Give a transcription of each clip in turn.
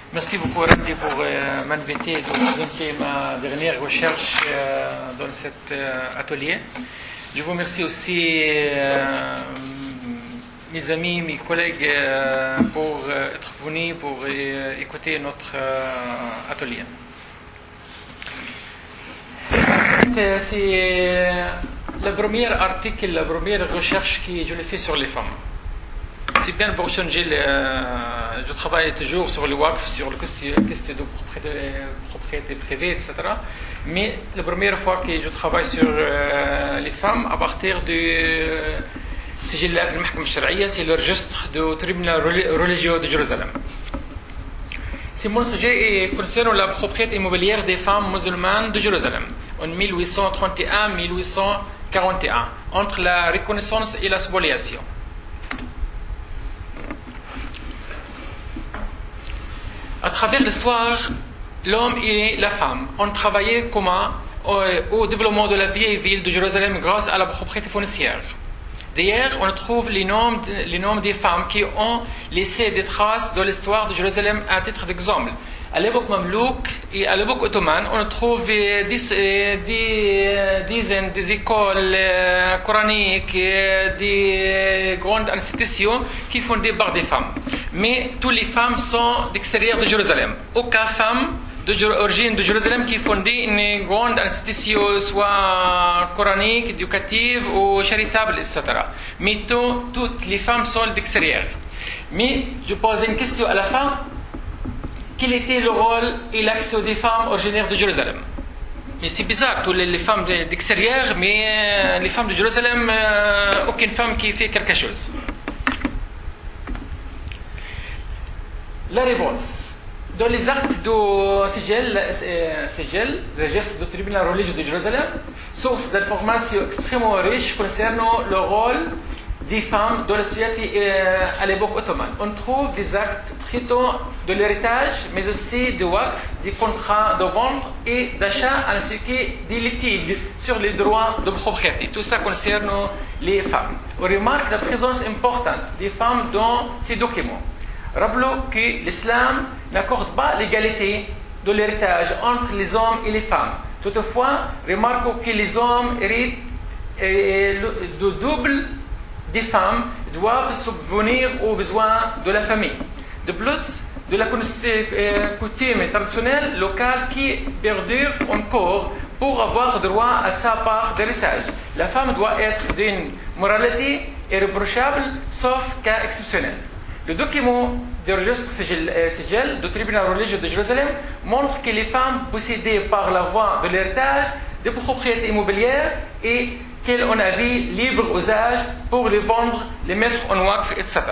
Merci beaucoup Randy pour m'inviter de présenter ma dernière recherche dans cet atelier. Je vous remercie aussi mes amis, mes collègues pour être venus pour écouter notre atelier. C'est le premier article, la première recherche que je l'ai fait sur les femmes. C'est bien pour changer, je travaille toujours sur le WACF, sur le question de propriété privée, etc. Mais la première fois que je travaille sur les femmes, à partir du سجلات المحكمة الشرعية, c'est le registre du tribunal religieux de Jérusalem. C'est mon sujet concerne la propriété immobilière des femmes musulmanes de Jérusalem en 1831-1841, entre la reconnaissance et la spoliation. À travers l'histoire, l'homme et la femme ont travaillé commun au développement de la vieille ville de Jérusalem grâce à la propriété foncière. D'ailleurs, on trouve les noms des femmes qui ont laissé des traces dans l'histoire de Jérusalem à titre d'exemple. À l'époque mamelouk et à l'époque ottomane, on trouve des dizaines des écoles coraniques, des grandes institutions qui sont fondées par des femmes. Mais toutes les femmes sont d'extérieur de Jérusalem. Aucune femme d'origine de Jérusalem qui fondait une grande institution, soit coranique, éducative ou charitable, etc. Mais toutes les femmes sont d'extérieur. Mais je pose une question à la fin. Quel était le rôle et l'action des femmes originaires de Jérusalem? Mais c'est bizarre, toutes les femmes d'extérieur, mais les femmes de Jérusalem, aucune femme qui fait quelque chose. La réponse. Dans les actes du Sigel, registre du tribunal religieux de Jérusalem, source d'informations extrêmement riches concernant le rôle des femmes dans la société à l'époque ottomane. On trouve des actes traitant de l'héritage, mais aussi de waqf, des contrats de vente et d'achat, ainsi que des litiges sur les droits de propriété. Tout ça concerne les femmes. On remarque la présence importante des femmes dans ces documents. Rappelons que l'islam n'accorde pas l'égalité de l'héritage entre les hommes et les femmes. Toutefois, remarquons que les hommes héritent de double des femmes doivent subvenir aux besoins de la famille. De plus, de la coutume traditionnelle locale qui perdure encore pour avoir droit à sa part d'héritage. La femme doit être d'une moralité irréprochable, sauf cas exceptionnel. Le document du registre Sigel du tribunal religieux de Jérusalem montre que les femmes possédaient par la voie de l'héritage des propriétés immobilières et qu'elles en avaient libre usage pour les vendre, les mettre en waqf, etc.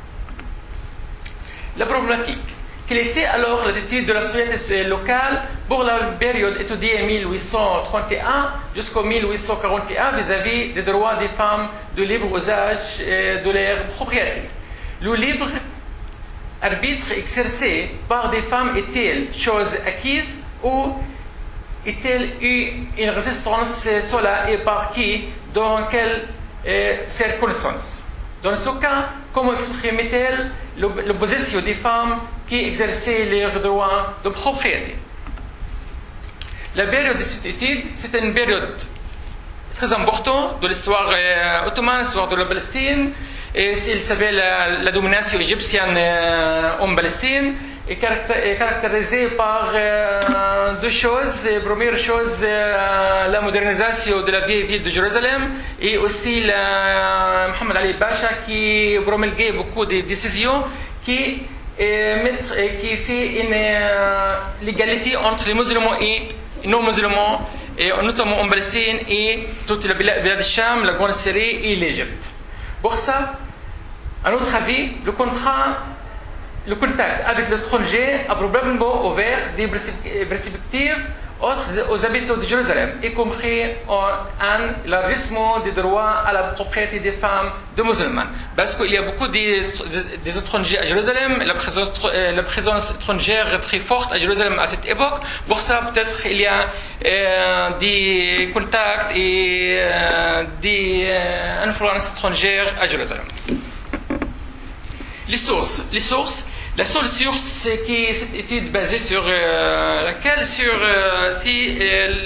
La problématique. Quelle était alors l'attitude de la société locale pour la période étudiée 1831 jusqu'en 1841 vis-à-vis des droits des femmes de libre usage de leur propriété? Le libre arbitre exercé par des femmes est-il chose acquise ou est-elle une résistance seule et par qui, dans quelles circonstances? Dans ce cas, comment exprimait-elle l'opposition des femmes qui exerçaient leurs droits de propriété? La période de cette étude, c'est une période très importante de l'histoire ottomane, l'histoire de la Palestine. Il s'appelle la domination égyptienne en Palestine, est caractérisée par deux choses. Première chose, la modernisation de la vieille ville de Jérusalem et aussi Mohamed Ali Pacha qui promulguait beaucoup de décisions qui fait une l'égalité entre les musulmans et non musulmans, et notamment en Palestine et toute la Bilad al-Sham, la Grande Syrie et l'Égypte. Pour ça, à notre avis, le contact avec l'étranger a probablement ouvert des perspectives autres aux habitants de Jérusalem, y compris un élargissement des droits à la propriété des femmes de musulmanes. Parce qu'il y a beaucoup des étrangers à Jérusalem, la présence étrangère très forte à Jérusalem à cette époque. Pour ça, peut-être il y a des contacts et des influences étrangères à Jérusalem. Les sources. La seule source qui est cette étude basée sur laquelle si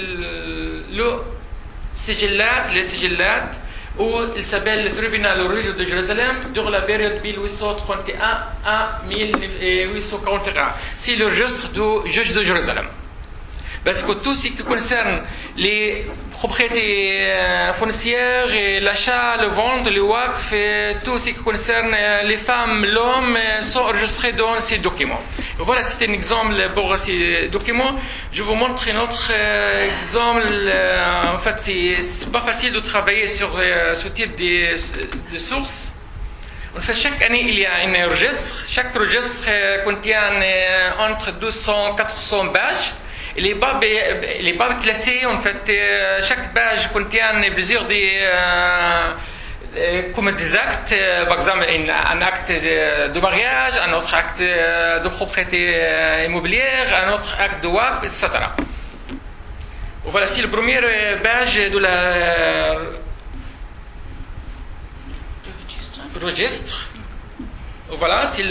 les sigillats, où il s'appelle le tribunal religieux de Jérusalem durant la période 1831 à 1841. C'est le registre du juge de Jérusalem. Parce que tout ce qui concerne les propriétés foncières, et l'achat, le vente, le waqf, et tout ce qui concerne les femmes, l'homme, sont enregistrés dans ces documents. Voilà, c'est un exemple pour ces documents. Je vous montre un autre exemple. En fait, c'est pas facile de travailler sur ce type de sources. En fait, chaque année, il y a un registre. Chaque registre contient entre 200 et 400 pages. Il n'est pas classé, en fait, chaque page contient plusieurs comme des actes, par exemple un acte de mariage, un autre acte de propriété immobilière, un autre acte de waqf, etc. Voilà, c'est la première page de la registre. Voilà, c'est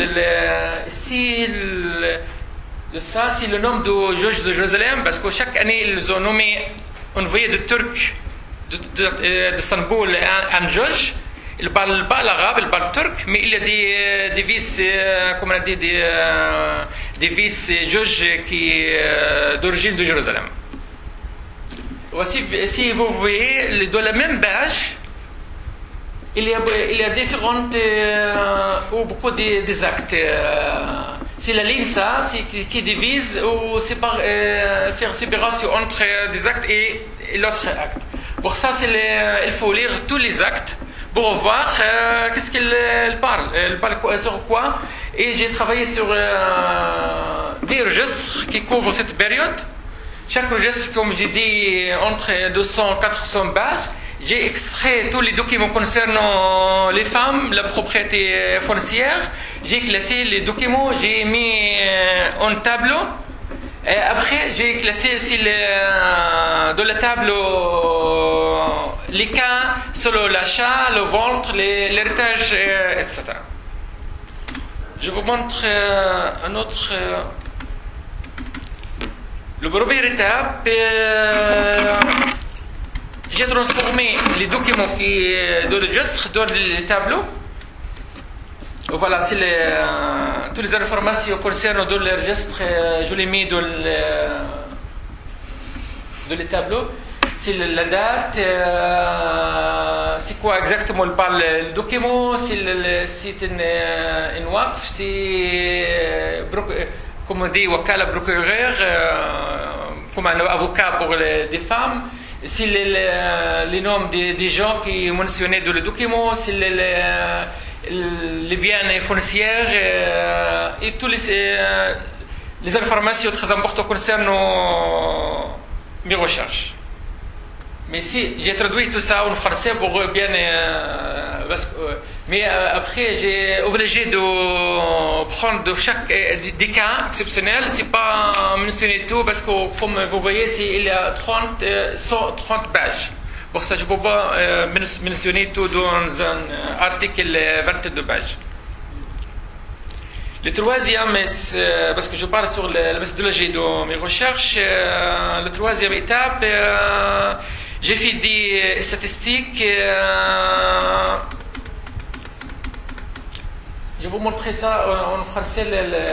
ça, c'est le nom du juge de Jérusalem, parce que chaque année, ils ont nommé un envoyé de Turc d'Istanbul un juge. Il ne parle pas l'arabe, il parle turc, mais il y a des vice, comme on a dit, des vice-juges d'origine de Jérusalem. Voici, si vous voyez, dans la même page, il y a différentes, ou beaucoup des actes. C'est la ligne, ça, qui divise ou faire séparation entre des actes et l'autre acte. Pour ça, il faut lire tous les actes pour voir qu'est-ce qu'il parle. Il parle sur quoi. Et j'ai travaillé sur des registres qui couvrent cette période. Chaque registre, comme j'ai dit, entre 200 et 400 pages. J'ai extrait tous les documents concernant les femmes, la propriété foncière. J'ai classé les documents, j'ai mis un tableau. Et après, j'ai classé aussi dans le tableau les cas selon l'achat, le vente, l'héritage, etc. Je vous montre un autre. Le première étape. J'ai transformé les documents dans le registre dans les tableaux. Voilà, c'est toutes les informations concernant dans le registre, je les mets dans les tableaux. C'est la date, c'est quoi exactement le document, c'est une waqf, c'est comme on dit, wakala procureur, comme un avocat pour des femmes. C'est les noms des gens qui sont mentionnés dans le document, c'est les biens fonciers et toutes les informations très importantes concernant mes recherches. Mais si j'ai traduit tout ça en français pour bien. Mais après, j'ai obligé de prendre de chaque des cas exceptionnels. C'est pas mentionné tout parce que, comme vous voyez, il y a 130 pages. Pour ça, je ne peux pas mentionner tout dans un article 22 pages. Le troisième, parce que je parle sur la méthodologie de mes recherches, la troisième étape, j'ai fait des statistiques. Je vais vous montrer ça en français.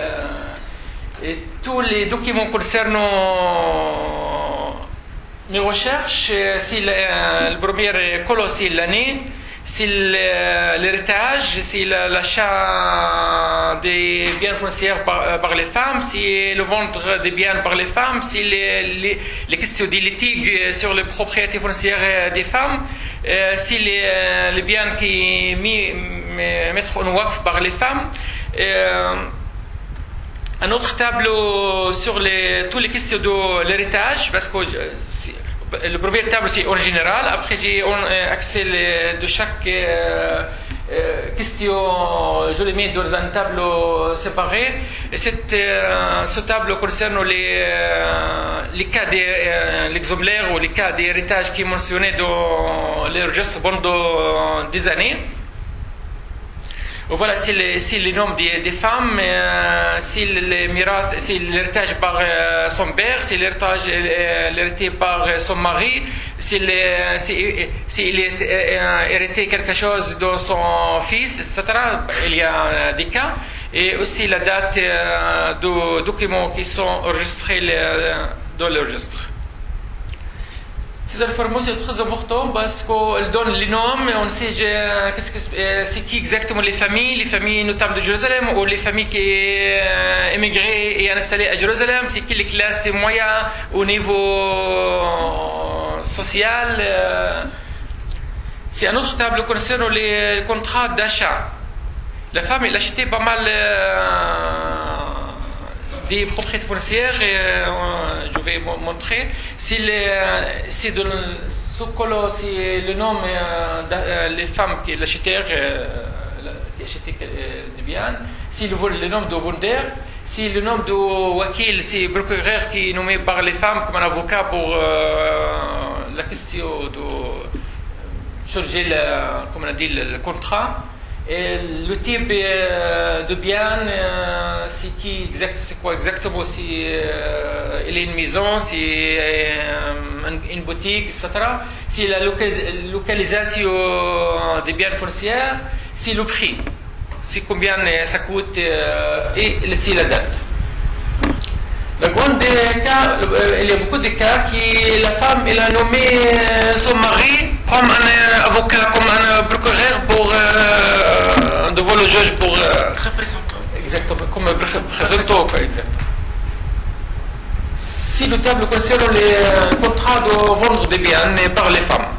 Tous les documents concernant mes recherches, c'est le premier colonne, c'est l'année, c'est l'héritage, c'est l'achat des biens fonciers par les femmes, c'est le vendre des biens par les femmes, c'est les questions des litiges sur les propriétés foncières des femmes, c'est les biens qui mettent en waqf par les femmes. Un autre tableau sur toutes les questions de l'héritage, parce que le premier tableau c'est en général, après j'ai accès de chaque question, je l'ai mis dans un tableau séparé. Et ce tableau concerne les cas l'exemplaire ou les cas d'héritage qui est mentionné dans les registres pendant des années. Voilà, c'est le nom des femmes, c'est l'héritage par son père, c'est l'héritage hérité par son mari, s'il est hérité quelque chose de son fils, etc. Il y a des cas. Et aussi la date de documents qui sont enregistrés dans le registre. Ces informations sont très importantes parce qu'elles donnent les noms, on sait c'est qui exactement les familles notables de Jérusalem ou les familles qui ont émigré et installées à Jérusalem, c'est qui les classes moyennes au niveau social. C'est un autre table concernant les contrats d'achat. La femme, elle achetait pas mal des propriétés foncières, et je vais montrer. C'est le nom des femmes qui l'achetaient des biens. C'est le nom de vendeur. C'est le nom de wakil, c'est procureur qui est nommé par les femmes comme un avocat pour la question de changer le contrat. Et le type de bien, c'est quoi exactement? Il est une maison, c'est une boutique, etc. C'est la localisation des biens fonciers, c'est le prix, c'est combien ça coûte et c'est la date. Le grand cas, il y a beaucoup de cas qui la femme elle a nommé son mari comme un avocat, comme un procureur pour devant le juge pour représentant. Exactement, comme représentant quoi, exactement. Si le table concerne les contrats de vendre des biens par les femmes.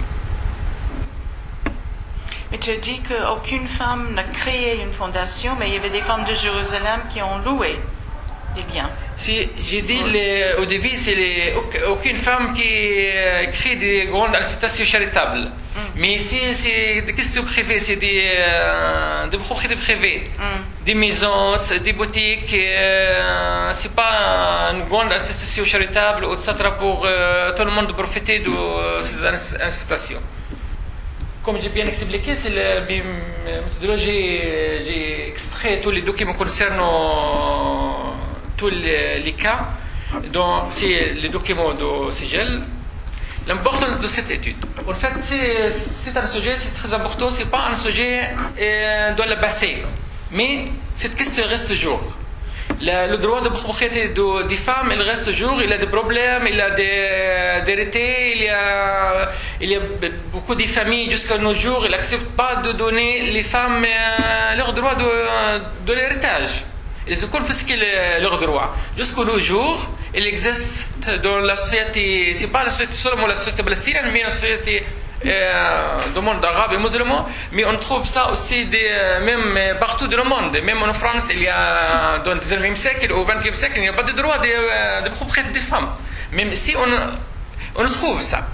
Mais tu as dit qu'aucune femme n'a créé une fondation, mais il y avait des femmes de Jérusalem qui ont loué des biens. Si j'ai dit au début, c'est aucune femme qui crée des grandes incitations charitables. Mais ici, c'est des questions privées, c'est des propriétés privées, des maisons, des boutiques. C'est pas une grande incitation charitable, etc. pour tout le monde de profiter de ces incitations. Comme j'ai bien expliqué, c'est la méthodologie. J'ai extrait tous les documents concernant tous les cas. Donc, c'est les documents de Sigel. L'importance de cette étude. En fait, c'est un sujet, c'est très important. C'est pas un sujet dans le passé, mais cette question reste toujours. Le droit de propriété des femmes, il reste toujours. Il y a des problèmes, il y a des vérités, il y a beaucoup de familles jusqu'à nos jours. Ils n'acceptent pas de donner les femmes leur droit de l'héritage. Ils ont confisqué leurs droits. Jusqu'à nos jours, il existe dans la société, c'est pas la société seulement la société palestinienne, mais la société du monde arabe et musulman, mais on trouve ça aussi même partout dans le monde. Même en France, il y a dans le 19e siècle ou 20e siècle, il n'y a pas de droit de propriété des femmes. Même si on trouve ça.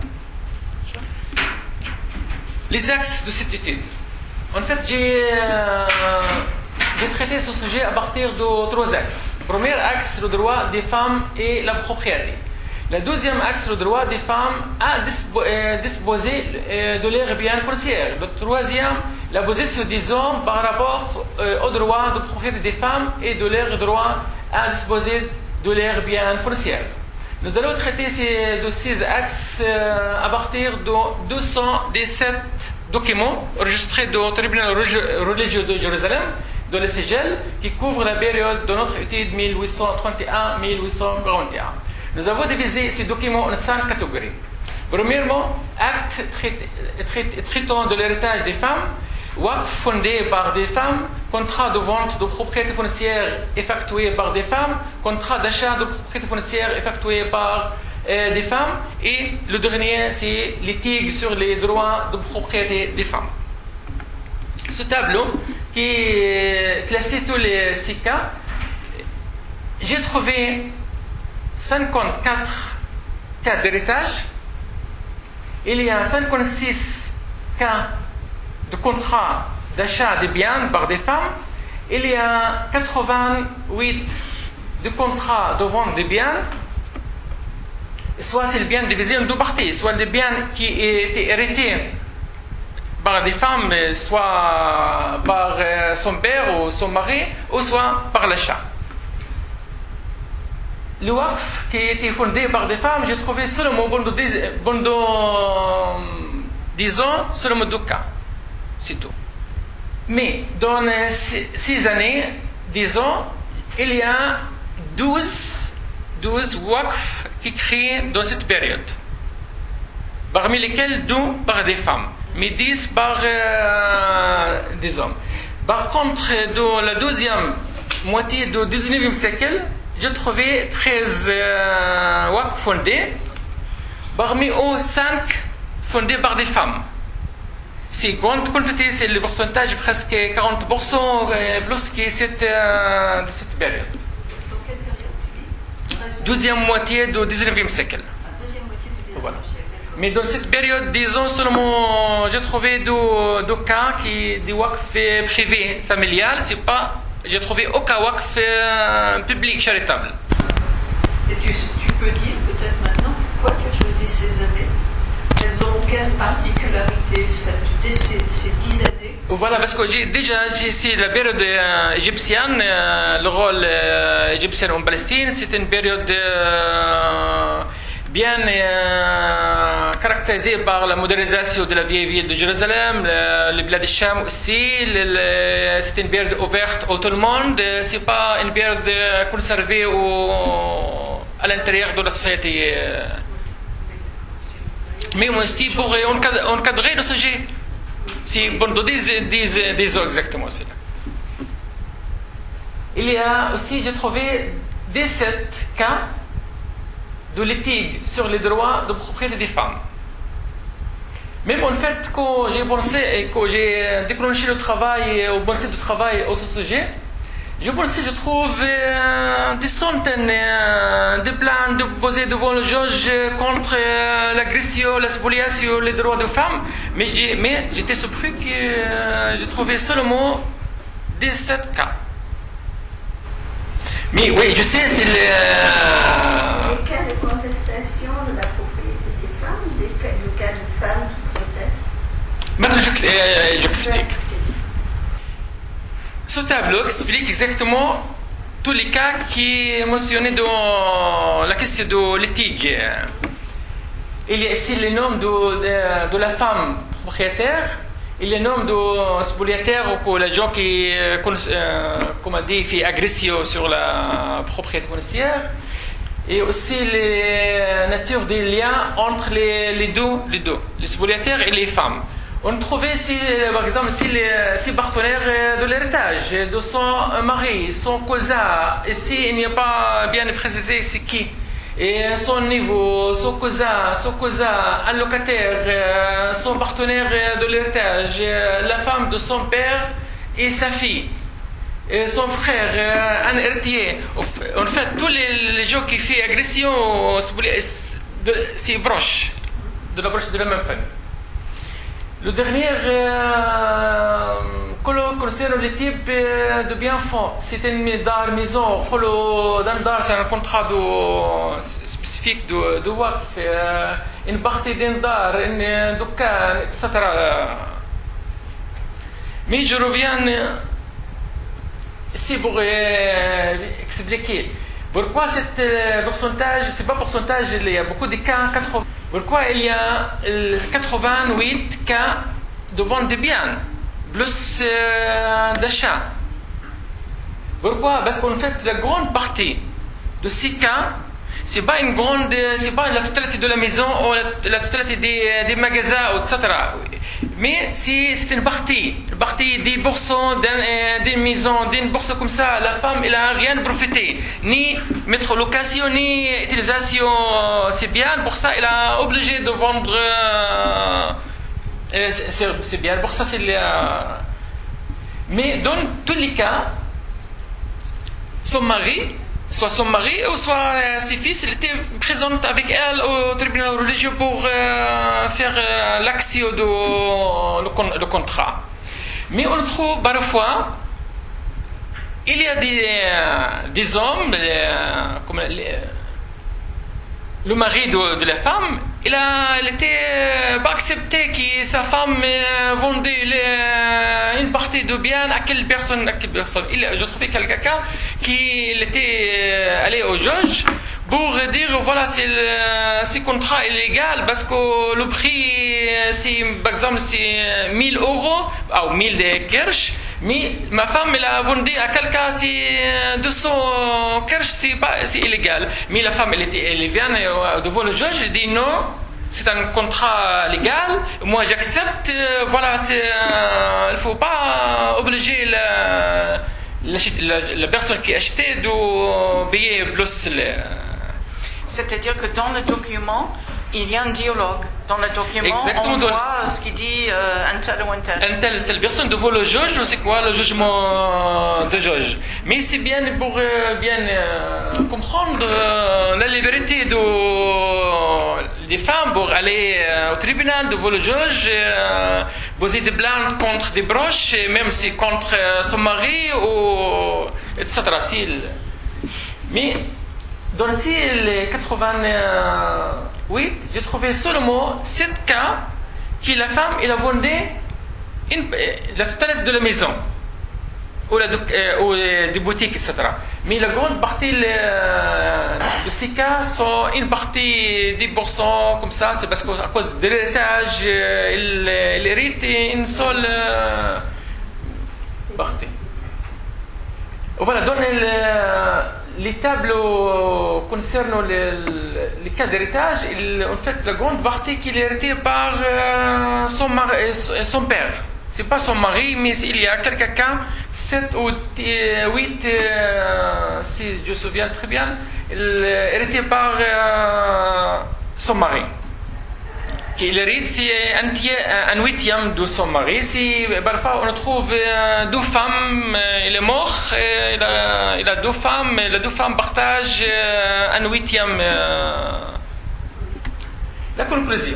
Les axes de cette étude. En fait, j'ai traité ce sujet à partir de 3 axes. Premier axe, le droit des femmes et la propriété. Le deuxième axe, le droit des femmes à disposer de leurs biens fonciers. Le troisième, la position des hommes par rapport au droit de propriété des femmes et de leur droit à disposer de leurs biens fonciers. Nous allons traiter ces axes à partir de 217 documents enregistrés au tribunal religieux de Jérusalem, de la Sigel, qui couvre la période de notre étude 1831-1841. Nous avons divisé ces documents en 5 catégories. Premièrement, actes traitant de l'héritage des femmes, waqf fondé par des femmes, contrat de vente de propriété foncière effectué par des femmes, contrat d'achat de propriété foncière effectué par des femmes, et le dernier, c'est litige sur les droits de propriété des femmes. Ce tableau, qui classait tous les 6 cas, j'ai trouvé 54 cas d'héritage. Il y a 56 cas de contrat d'achat de biens par des femmes. Il y a 88 de contrats de vente de biens. Soit c'est le bien divisé en 2 parties, soit le bien qui est hérité par des femmes, soit par son père ou son mari, ou soit par l'achat. Le waqf qui a été fondé par des femmes, j'ai trouvé seulement pendant 10 ans, seulement 2 cas. C'est tout. Mais dans 6 années, 10 ans, il y a 12 waqf qui créent dans cette période. Parmi lesquels 2 par des femmes, mais 10 par des hommes. Par contre, dans la deuxième moitié du 19e siècle, j'ai trouvé 13 waqf fondés, parmi eux 5 fondés par des femmes. C'est une grande quantité, c'est le pourcentage presque 40% plus que de cette période. Dans quelle période tu dis? Deuxième moitié du 19e siècle. Deuxième moitié du 19e Voilà. siècle, d'accord. Mais dans cette période, disons seulement, j'ai trouvé 2 cas des waqf privés familiales. C'est pas, j'ai trouvé aucun waqf public charitable. Et tu peux dire peut-être maintenant pourquoi tu as choisi ces années? Elles ont quelle particularité ces 10 années? Voilà, parce que c'est la période égyptienne, le rôle égyptien en Palestine, c'est une période bien caractérisée par la modernisation de la vieille ville de Jérusalem, le Blad Sham aussi, c'est une période ouverte à tout le monde, c'est pas une période conservée à l'intérieur de la société. Mais aussi pour encadrer le sujet. C'est bon de des eaux exactement cela. Il y a aussi, j'ai trouvé 17 cas de litige sur les droits de propriété des femmes. Même en fait, quand j'ai pensé et que j'ai déclenché le travail, ou pensé du travail au sujet, je trouve des centaines de plaintes déposées devant le juge contre l'agression, la spoliation, les droits des femmes. Mais j'étais surpris que j'ai trouvé seulement 17 cas. Mais oui, je sais, c'est les cas de contestation de la propriété des femmes ou le cas de femmes qui protestent? Maintenant, j'explique. Ce tableau explique exactement tous les cas qui sont mentionnés dans la question de litige. Il y a ici le nom de la femme propriétaire, il y a le nom de spoliataire ou la gens qui, comme on dit, fait agression sur la propriété foncière, et aussi la nature des liens entre les deux, les spoliataires et les femmes. On trouvait, par exemple, si partenaires de l'héritage, de son mari, son cousin, ici il n'y a pas bien précisé c'est qui, et son niveau, son cousin, allocataire, son partenaire de l'héritage, la femme de son père et sa fille, et son frère, un héritier. En fait, tous les gens qui font agression, c'est proche, de la même famille. Le dernier concerne le type de bien-fond. C'est une maison. C'est un contrat spécifique de waqf, une partie d'un dar, un dukan, etc. Mais je reviens ici pour expliquer pourquoi ce pourcentage, c'est pas pourcentage, il y a beaucoup de cas, 80. Pourquoi il y a 88 cas de vente de biens, plus d'achat? Pourquoi? Parce qu'en fait, la grande partie de ces cas, c'est pas la totalité de la maison ou la totalité des magasins, etc. Mais c'est une partie 10% d'une maison, d'une bourse comme ça, la femme, elle n'a rien profité, ni mettre location, ni utilisation, c'est bien, pour ça, elle a obligé de vendre, c'est bien, pour ça, c'est mais dans tous les cas, son mari ou soit ses fils, il était présent avec elle au tribunal religieux pour faire l'action du contrat. Mais on trouve parfois, il y a des hommes, comme le mari de la femme, il était pas accepté que sa femme vendait une partie de bien à quelle personne. Je trouvais quelqu'un qui était allé au juge pour dire voilà c'est contrat illégal parce que le prix c'est par exemple c'est 1000 euros ou 1000 kirsch. Mais ma femme elle a vendu à quelqu'un c'est 200 kirsch, c'est illégal. Mais la femme elle vient devant le juge, elle dit non, c'est un contrat légal. Moi j'accepte. Voilà, il faut pas obliger la personne qui a acheté de payer plus. C'est-à-dire que dans le document, il y a un dialogue. Dans le document, exactement, on voit ce qu'il dit un tel ou un tel. Un telle personne devant le juge, c'est quoi le jugement de juge. Mais c'est bien pour bien comprendre la liberté des femmes pour aller au tribunal devant le juge, poser des plaintes contre des proches, même si contre son mari, ou, etc. Mais dans les 88, j'ai trouvé seulement 7 cas que la femme elle a vendu la totalité de la maison ou des boutiques, etc. Mais la grande partie de ces cas sont une partie 10% comme ça, c'est parce qu'à cause de l'héritage, il hérite une seule partie. Voilà, dans les tableaux concernant les cas d'héritage, en fait, la grande partie qu'il est hérité par son père. C'est pas son mari, mais il y a quelqu'un, 7 ou 8, si je me souviens très bien, il est hérité par son mari. Il hérite, c'est un huitième de son mari. Parfois, on trouve 2 femmes, il est mort, il a 2 femmes, les 2 femmes partagent un huitième. La conclusion.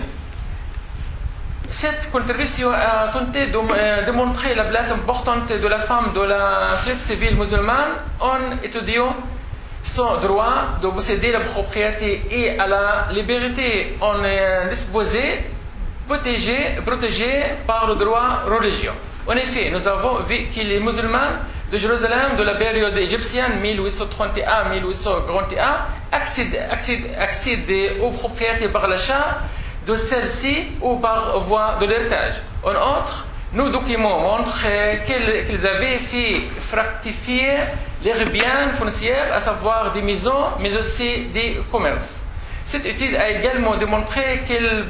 Cette contribution a tenté de montrer la place importante de la femme dans la société civile musulmane en étudiant son droit de posséder la propriété et à la liberté en disposer, protégé par le droit religieux. En effet, nous avons vu que les musulmans de Jérusalem de la période égyptienne 1831-1841 accèdent aux propriétés par l'achat de celles-ci ou par voie de l'héritage. En outre, nos documents montrent qu'ils avaient fait fructifier leurs biens fonciers, à savoir des maisons, mais aussi des commerces. Cette étude a également démontré qu'ils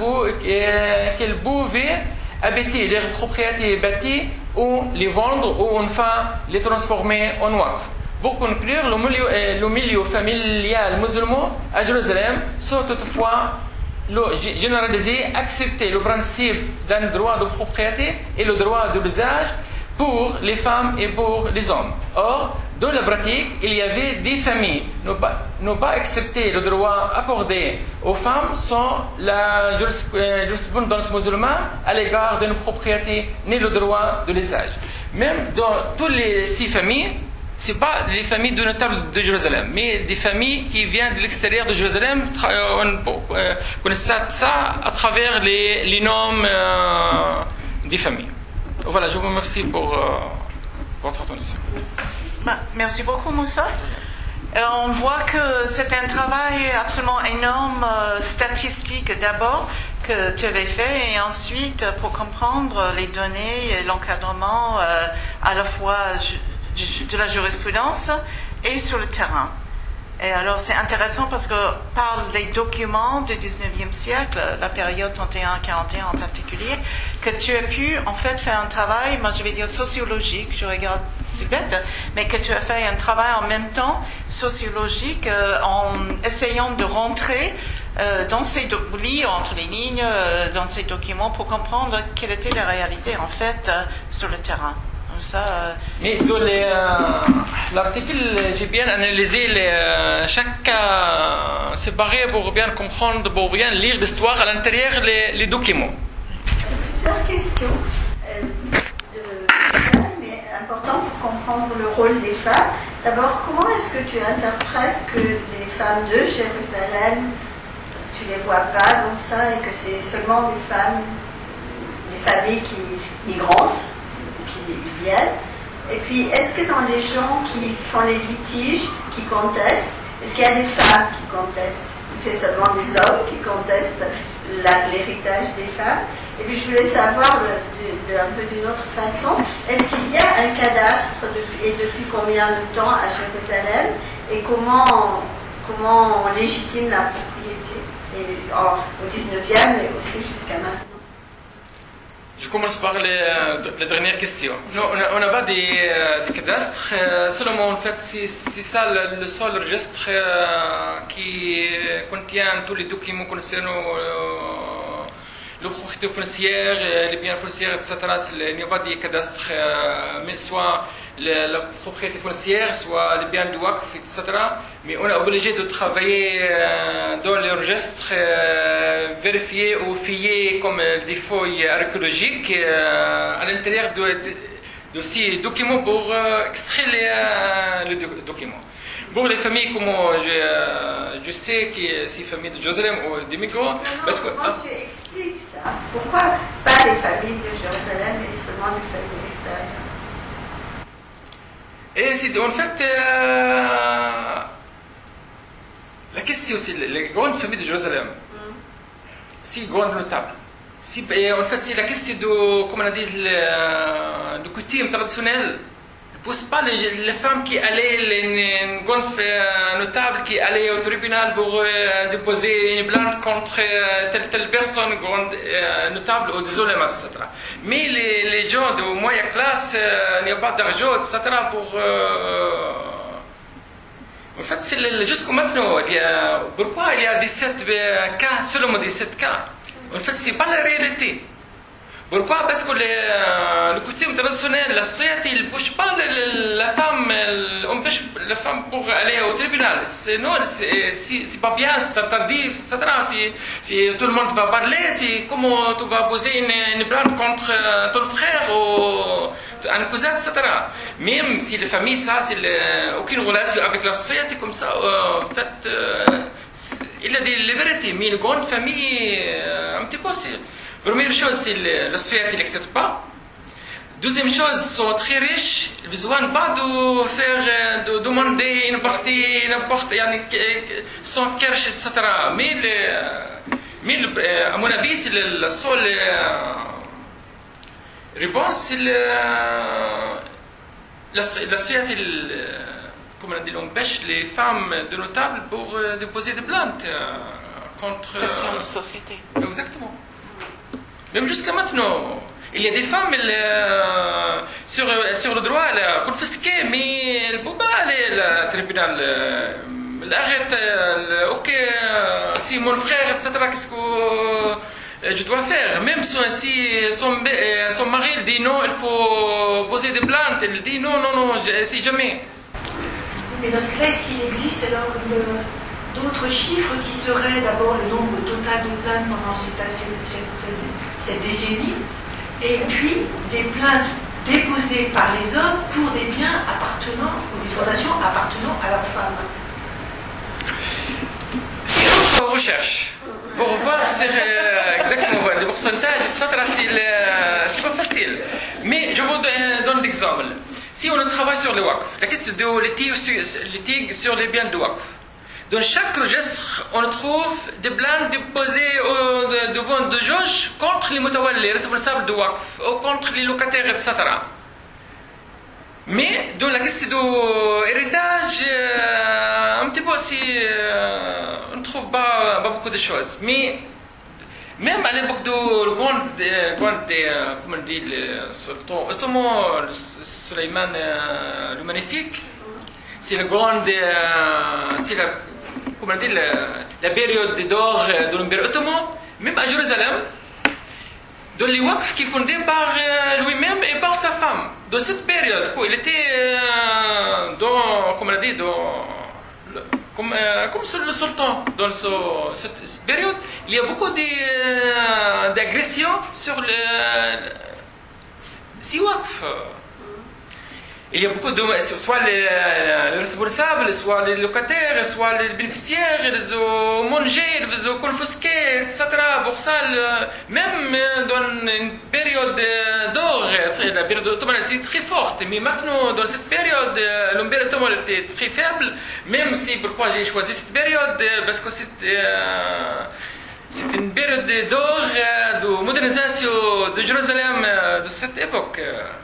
pouvaient habiter leurs propriétés bâties ou les vendre ou enfin les transformer en waqf. Pour conclure, le milieu familial musulman à Jérusalem sont toutefois généralisé, accepter le principe d'un droit de propriété et le droit de l'usage pour les femmes et pour les hommes. Or, dans la pratique, il y avait des familles n'ont pas accepté le droit accordé aux femmes sans la jurisprudence musulmane à l'égard d'une propriété ni le droit de l'usage. Même dans toutes les 6 familles, ce n'est pas les familles de notables de Jérusalem, mais des familles qui viennent de l'extérieur de Jérusalem. On constate ça à travers les noms des familles. Voilà, je vous remercie pour votre attention. Merci beaucoup, Moussa. On voit que c'est un travail absolument énorme, statistique d'abord, que tu avais fait, et ensuite pour comprendre les données et l'encadrement à la fois de la jurisprudence et sur le terrain. Et alors c'est intéressant parce que par les documents du 19e siècle, la période 31-41 en particulier, que tu as pu en fait faire un travail, moi je vais dire sociologique, je regarde si bête, mais que tu as fait un travail en même temps sociologique en essayant de rentrer dans ces lire entre les lignes dans ces documents pour comprendre quelle était la réalité en fait sur le terrain. Ça, mais dans l'article, j'ai bien analysé chaque cas séparé pour bien comprendre, pour bien lire l'histoire à l'intérieur les documents. C'est plusieurs questions, mais importantes pour comprendre le rôle des femmes. D'abord, comment est-ce que tu interprètes que les femmes de Jérusalem tu les vois pas dans ça et que c'est seulement des femmes, des familles migrantes qui viennent. Et puis, est-ce que dans les gens qui font les litiges, qui contestent, est-ce qu'il y a des femmes qui contestent? Ou c'est seulement des hommes qui contestent l'héritage des femmes? Et puis, je voulais savoir un peu d'une autre façon, est-ce qu'il y a un cadastre et depuis combien de temps à Jérusalem? Et comment on légitime la propriété au 19e et aussi jusqu'à maintenant? Je commence par la dernière question. Non, on n'a pas des cadastres. Seulement, en fait, c'est ça le seul registre qui contient tous les documents concernant la propriété foncière, les biens fonciers, etc. Il n'y a pas de cadastre, mais soit la propriété foncière, soit les biens du Waqf, etc. Mais on est obligé de travailler dans les registres, vérifier ou fouiller comme des feuilles archéologiques à l'intérieur de ces documents pour extraire le document. Pour les familles, comme je sais que ces familles de Jérusalem ou des migrants... Parce que, comment tu expliques ça? Pourquoi pas les familles de Jérusalem et seulement des familles extérieures? Et c'est en fait la question, c'est les grandes familles de Jérusalem, si grandes notables. En fait, c'est la question de, comme on a dit, de coutume traditionnelle. Ne pousse pas les femmes qui allaient, les grandes notables qui allaient au tribunal pour déposer une plainte contre telle personne, grande notable ou des oulémas, etc. Mais les gens de moyenne classe, il n'y a pas d'argent, etc. pour... En fait, c'est jusqu'à maintenant, pourquoi il y a 17 cas, seulement 17 cas? En fait, ce n'est pas la réalité. Pourquoi? Parce que le coutume traditionnel, la société, il ne pousse pas la femme, on empêche la femme pour aller au tribunal. Non, c'est pas bien, c'est interdit, etc. Si tout le monde va parler, c'est comment tu vas poser une plainte contre ton frère ou un cousin, etc. Même si la famille, ça, c'est aucune relation avec la société comme ça, en fait, il y a des vérités, mais une grande famille, un petit peu, c'est... Première chose, c'est la société n'accepte pas. Deuxième chose, ils sont très riches, ils n'ont besoin pas de demander une partie, n'importe, sans cash, etc. Mais à mon avis, c'est la seule réponse, c'est la société, comme on a dit, empêche les femmes de notables pour déposer des plaintes contre... Question de société. Exactement. Même jusqu'à maintenant, il y a des femmes sur le droit confisquées, mais elles ne peuvent pas aller au tribunal. Elle arrête, ok, si mon frère, etc., qu'est-ce que je dois faire? Même si son mari dit non, il faut poser des plaintes, elle dit non, c'est jamais. Mais dans ce cas-là, est-ce qu'il existe alors d'autres chiffres qui seraient d'abord le nombre total de plaintes pendant cette décennie, et puis des plaintes déposées par les hommes pour des biens appartenant, ou des fondations appartenant à leurs femmes? C'est une recherche. Pour voir exactement le pourcentage, c'est pas facile. Mais je vous donne l'exemple. Si on travaille sur le Waqf, la question de litige sur les biens de Waqf, dans chaque registre, on trouve des plaintes déposées devant le juge contre les mutawalli, les responsables de Waqf, ou contre les locataires, etc. Mais dans la question de l'héritage, un petit peu aussi, on ne trouve pas beaucoup de choses. Mais même à l'époque de comment on dit, le sultan ottoman, Suleiman le Magnifique, c'est la grande, c'est la, comment on dit, la période d'or de l'Empire ottoman, même à Jérusalem, dans les Waqf qui est fondé par lui-même et par sa femme. Dans cette période, il était dans, comment on dit, comme le sultan. Dans cette période, il y a beaucoup d'agressions sur ces Waqf. il y a beaucoup de... soit les responsables, soit les locataires, soit les bénéficiaires, ils ont mangé, ils ont confisqué, etc. Pour ça, même dans une période d'or, la période ottomane était très forte, mais maintenant, dans cette période, l'Empire ottoman était très faible, même si, pourquoi j'ai choisi cette période, parce que c'est une période d'or, de modernisation de Jérusalem de cette époque.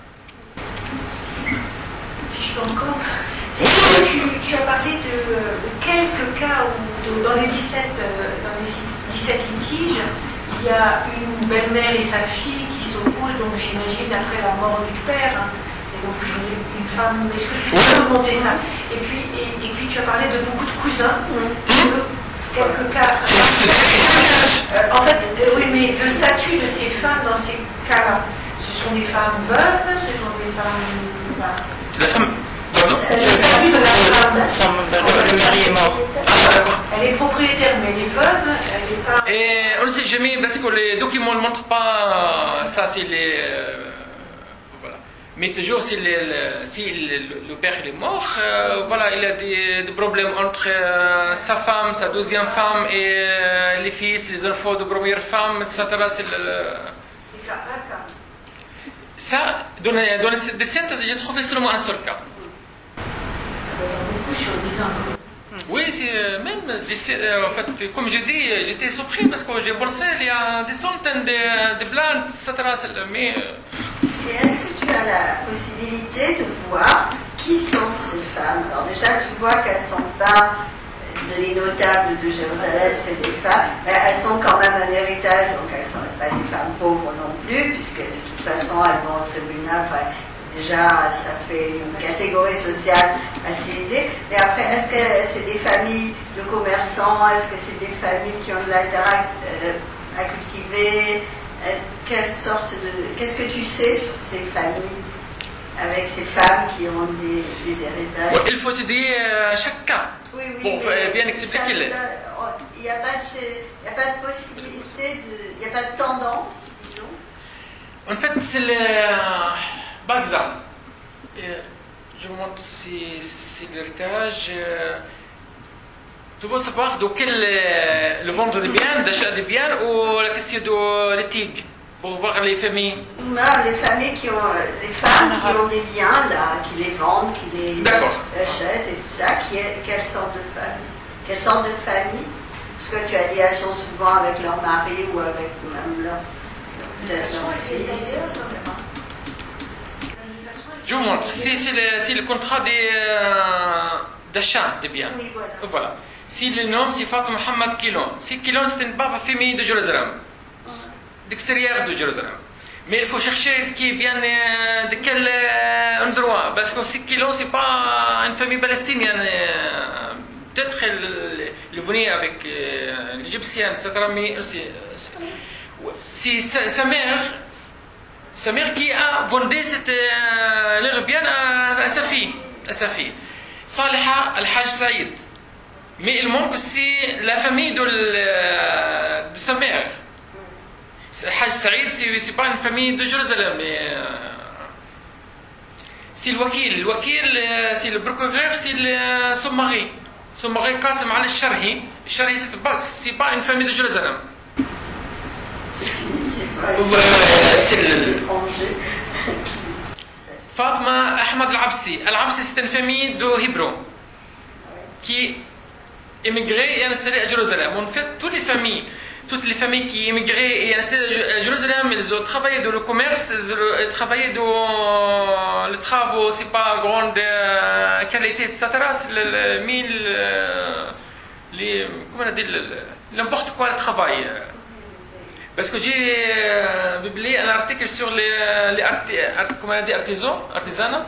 Si je peux encore. Tu as parlé de quelques cas où, dans les 17 litiges, il y a une belle-mère et sa fille qui s'opposent, donc j'imagine, après la mort du père. Hein. Et donc une femme. Est-ce que tu peux remonter ça et puis tu as parlé de beaucoup de cousins. Quelques cas. En fait, oui, mais le statut de ces femmes dans ces cas-là, ce sont des femmes veuves, ce sont des femmes. La femme. C'est le statut de la femme. Le mari est mort. Elle est propriétaire, mais elle est veuve, elle n'est pas. Et on ne sait jamais parce que les documents ne montrent pas ça, c'est les. Voilà. Mais toujours, si le père il est mort, voilà, il y a des problèmes entre sa femme, sa deuxième femme et les fils, les enfants de première femme, etc. C'est ça, dans les descentes, j'ai trouvé seulement un seul cas. Beaucoup sur 10 ans. Oui, c'est même, en fait, comme j'ai dit, j'étais surpris parce que j'ai pensé il y a des centaines de plaintes, etc. Mais. Est-ce que tu as la possibilité de voir qui sont ces femmes? Alors déjà, tu vois qu'elles ne sont pas les notables de Jérusalem, c'est des femmes, mais elles ont quand même un héritage, donc elles ne sont pas des femmes pauvres non plus, puisque de toute façon, elles vont au tribunal. Enfin, déjà, ça fait une catégorie sociale assez aisée. Et après, est-ce que c'est des familles de commerçants? Est-ce que c'est des familles qui ont de la terre à cultiver? Quelle sorte de... Qu'est-ce que tu sais sur ces familles, avec ces femmes qui ont des héritages? Il faut étudier chaque cas pour bien expliquer. Il n'y a pas de possibilité, il n'y a pas de tendance, disons. En fait, c'est par exemple, je vous montre c'est l'héritage. Tu veux savoir de quel le vendre des biens, d'achat des biens ou la question de l'éthique pour voir les familles? Les familles qui ont, les femmes qui ont des biens là, qui les vendent, qui les achètent et tout ça, quelle sorte de famille? Parce que tu as dit elles sont souvent avec leur mari ou avec même leur fils, etc. Je vous montre. C'est le contrat d'achat des biens. Oui, voilà. Si le nom, c'est Fatima Mohamed Kilon. Si Kilon, c'est une famille de Jérusalem, d'extérieur de Jérusalem. Mais il faut chercher qui vient de quel endroit. Parce que si Kilon, c'est pas une famille palestinienne. Peut-être elle venait avec l'Égyptien, etc. Mais si sa mère qui a vendu leur bien à sa fille. Saliha Al-Hajj Saïd. Mais il manque aussi la famille de sa mère. Al-Hajj Saïd, c'est pas une famille de Jérusalem, mais c'est le wakil. Le wakil, c'est le procureur, c'est son mari. Son mari Qasim al-Sharhi. Sharhi, c'est pas une famille de Jérusalem. C'est l'étranger. Fatima Ahmed Al-Absi. Al-Absi, c'est une famille de Hébron qui émigré et installé à Jérusalem. En fait, toutes les familles qui émigraient et installées à Jérusalem, ils ont travaillé dans le commerce, ils ont travaillé dans les travaux, c'est pas grande qualité, etc. C'est comment on dit, n'importe quoi le travail. Parce que j'ai publié un article sur les artisans,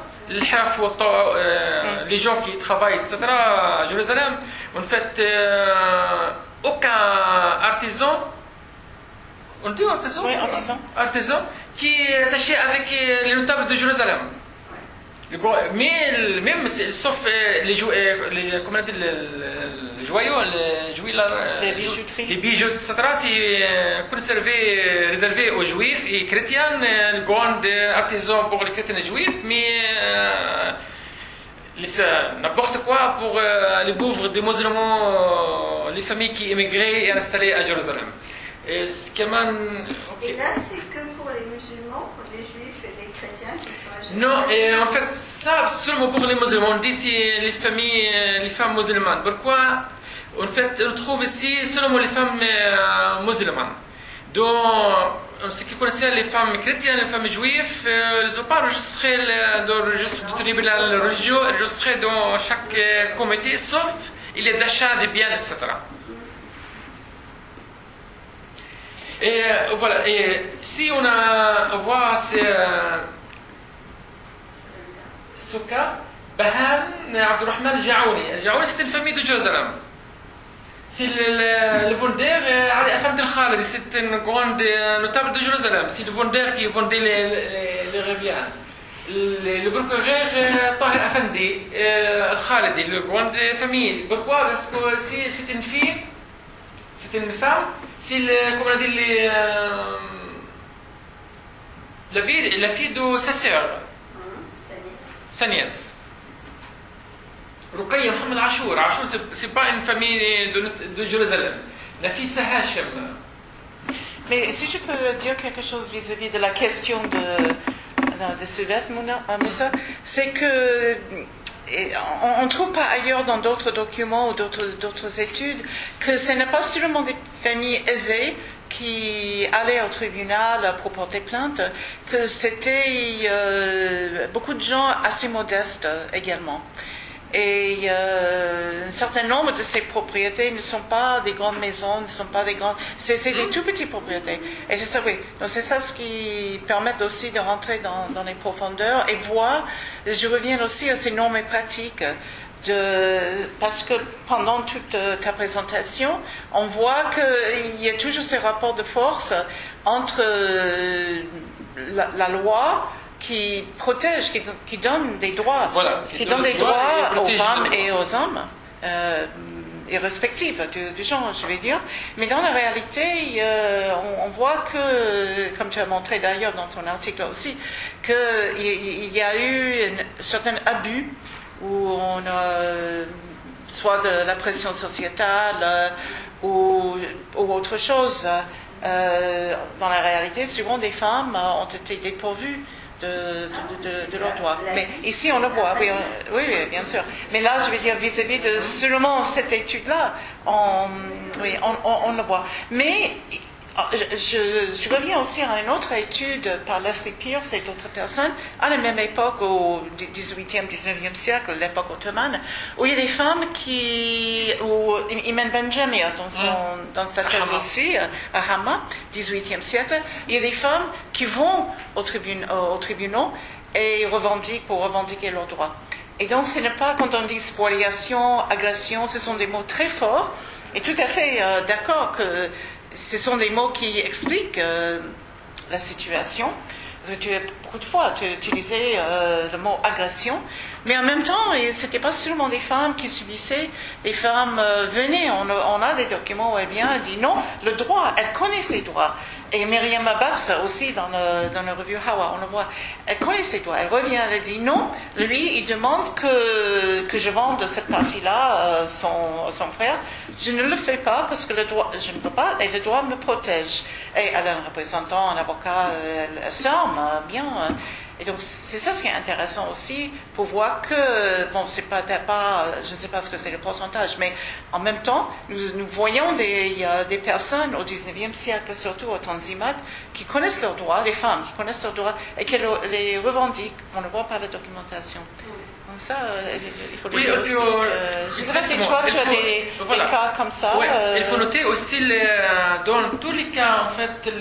les gens qui travaillent, etc. à Jérusalem. En fait, aucun artisan, on dit artisan? Oui, artisan. Artisan qui est attaché avec les notables de Jérusalem. Mais même sauf comment on dit, les joyaux, Les bijouteries. Les bijoux, etc. C'est réservé aux juifs et chrétiens, le grand artisan pour les chrétiens et les juifs, mais n'importe quoi pour les pauvres des musulmans, les familles qui émigraient et installées à Jérusalem. Et là, c'est que pour les musulmans, pour les juifs et les chrétiens qui sont à Jérusalem? Non, et en fait, ça seulement pour les musulmans. On dit c'est les familles, les femmes musulmanes. Pourquoi? En fait, on trouve ici seulement les femmes musulmanes. Donc, ce qui concerne les femmes chrétiennes, les femmes juives, elles n'ont pas enregistré dans le registre du tribunal religieux, enregistré dans chaque comité, sauf il est d'achat des biens, etc. Et voilà, et si on voit ce cas, Bahan Abdurrahman al-Jaouni. Al-Jaouni, c'est une famille de Jérusalem. C'est le vendeur Ali Afand al-Khalidi, c'est une grande notable de Jérusalem. C'est le vendeur qui vendait les rivières. Le procureur Tahir Afandi al-Khalidi, le grande famille. Pourquoi? Parce que c'est une fille, c'est une femme. C'est comment on dit, la fille de sa sœur, sa nièce. Ruqayya Mohamed Achour. Achour, c'est pas une famille de Jérusalem. La fille c'est Hachem. Mais si je peux dire quelque chose vis-à-vis de la question de Sylvette, Moussa, c'est que on ne trouve pas ailleurs dans d'autres documents ou d'autres études que ce n'est pas seulement des familles aisées qui allaient au tribunal pour porter plainte, que c'était beaucoup de gens assez modestes également. Et un certain nombre de ces propriétés ne sont pas des grandes maisons, ne sont pas des grandes... C'est des tout petites propriétés. Et c'est ça, oui. Donc c'est ça ce qui permet aussi de rentrer dans les profondeurs et voir, je reviens aussi à ces normes et pratiques, parce que pendant toute ta présentation, on voit qu'il y a toujours ces rapports de force entre la loi qui protège, qui donne des droits, voilà, qui donne des droits aux femmes et aux hommes, et respectifs du genre, je vais dire. Mais dans la réalité, on voit que, comme tu as montré d'ailleurs dans ton article aussi, qu'il y a eu un certain abus où on a soit de la pression sociétale ou autre chose. Dans la réalité, souvent des femmes ont été dépourvues de leurs droits. Mais ici, on le voit, oui, bien sûr. Mais là, je veux dire, vis-à-vis de seulement cette étude-là, on le voit. Mais je reviens aussi à une autre étude par Leslie Pierce et d'autres personnes, à la même époque, au 18e, 19e siècle, l'époque ottomane, où il y a des femmes ou Iman Benjamia, dans sa thèse aussi, à Hama, 18e siècle, il y a des femmes qui vont aux tribunaux et revendiquer leurs droits. Et donc, ce n'est pas quand on dit spoliation, agression, ce sont des mots très forts, et tout à fait d'accord que ce sont des mots qui expliquent la situation. Beaucoup de fois, tu utilisais le mot agression, mais en même temps, ce n'était pas seulement des femmes qui subissaient, des femmes venaient, on a des documents où elle vient, elle dit non, le droit, elle connaît ses droits. Et Myriam Babs aussi, dans la revue Hawa, on le voit, elle connaît ses droits, elle revient, elle dit non, lui, il demande que je vende cette partie-là son frère. Je ne le fais pas parce que le droit, je ne peux pas, et le droit me protège. Et elle a un représentant, un avocat, elle s'arme bien. Et donc, c'est ça ce qui est intéressant aussi, pour voir que, bon, c'est pas, je ne sais pas ce que c'est le pourcentage, mais en même temps, nous voyons des personnes au 19e siècle, surtout au Tanzimat, qui connaissent leurs droits, les femmes qui connaissent leurs droits, et qui les revendiquent, on le voit par la documentation. Donc ça, il faut le dire aussi. Je ne sais pas si toi, tu as des cas comme ça. Oui, il faut noter aussi, dans tous les cas, en fait,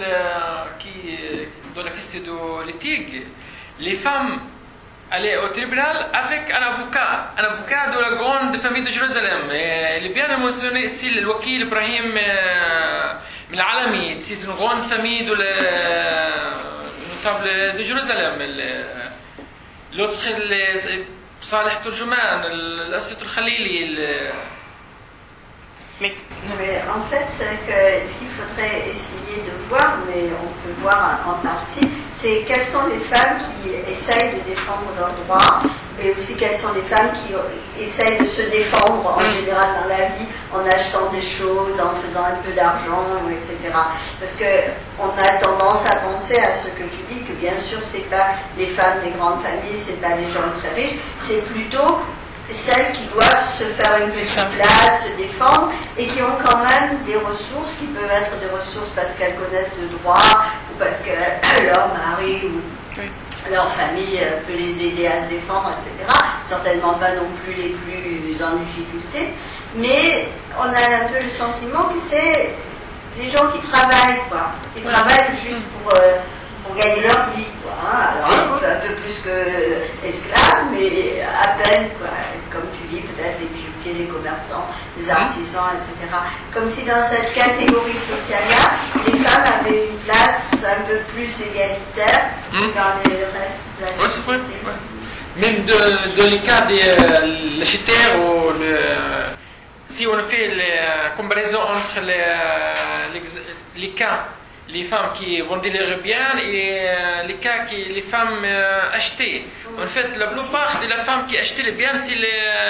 dans la question de l'éthique, les femmes allaient au tribunal avec un avocat de la grande famille de Jérusalem. Il est bien mentionné ici le Wakil Ibrahim Al-Alami. C'est une grande famille notable de Jérusalem. l'autre, صالح ترجمان, الأسد الخليلي. Mais en fait, ce qu'il faudrait essayer de voir, mais on peut voir en partie, c'est quelles sont les femmes qui essayent de défendre leurs droits, et aussi quelles sont les femmes qui essayent de se défendre en général dans la vie, en achetant des choses, en faisant un peu d'argent, etc. Parce qu'on a tendance à penser à ce que tu dis, que bien sûr, c'est pas les femmes des grandes familles, c'est pas les gens très riches, c'est plutôt celles qui doivent se faire une petite place, se défendre, et qui ont quand même des ressources qui peuvent être des ressources parce qu'elles connaissent le droit, ou parce que leur mari ou leur famille peut les aider à se défendre, etc. Certainement pas non plus les plus en difficulté, mais on a un peu le sentiment que c'est les gens qui travaillent, quoi, qui travaillent juste pour gagner leur vie, quoi, hein. Alors un peu plus que esclaves, mais à peine, quoi. Comme tu dis, peut-être les bijoutiers, les commerçants, les artisans, etc. Comme si dans cette catégorie sociale-là, les femmes avaient une place un peu plus égalitaire dans le reste de la société. Même dans les cas des légitaires, si on fait la comparaison entre les cas, les femmes qui vendaient leurs biens et les cas que les femmes achetaient. En fait, la plupart de la femme qui achetait les biens, c'est